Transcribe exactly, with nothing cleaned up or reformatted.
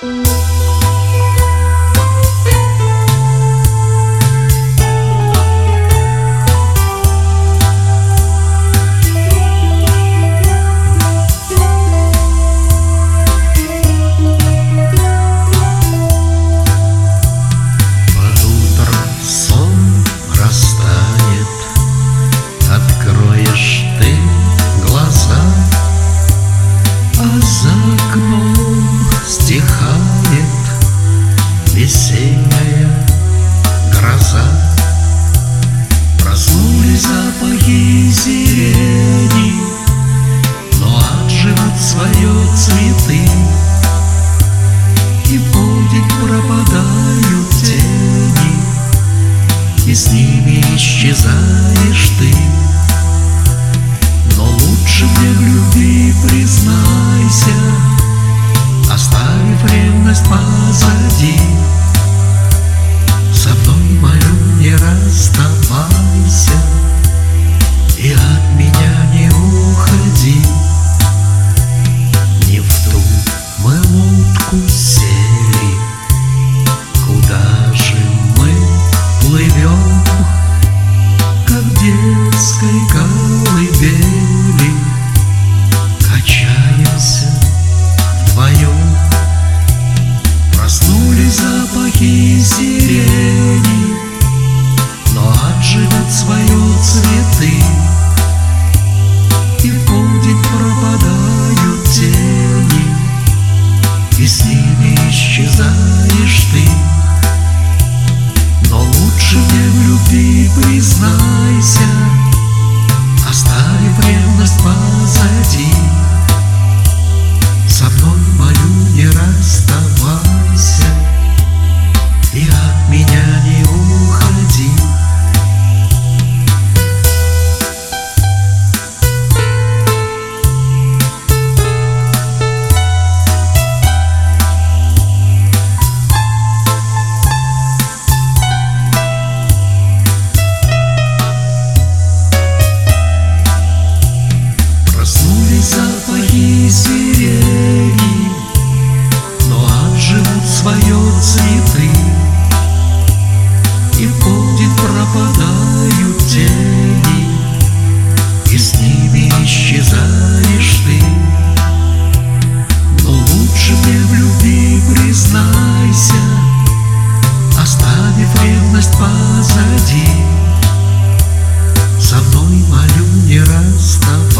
Весенняя гроза. Проснулись запахи сирени, но отживут свое цветы, и в полдень пропадают тени, и с ними исчезаешь ты. Но лучше мне в любви признайся, оставив ревность позади. Со мной, молю, не расставайся, и от меня не уходи. Не в ту мы лодку сели, куда же мы плывем, как в детской колыбели, качаемся вдвоем. Проснулись запахи сирени, но отживут свое цветы, и в полдень пропадают тени, и с ними исчезаешь ты. Но лучше мне в любви признайся, оставив ревность позади. Со мной, молю, не расставайся, и от меня не уходи. Проснулись запахи сирени, но отживут свое цветы, и в полдень пропадают тени, и с ними исчезаешь ты. Но лучше мне в любви признайся, оставив ревность позади. Со мной, молю, не расставайся,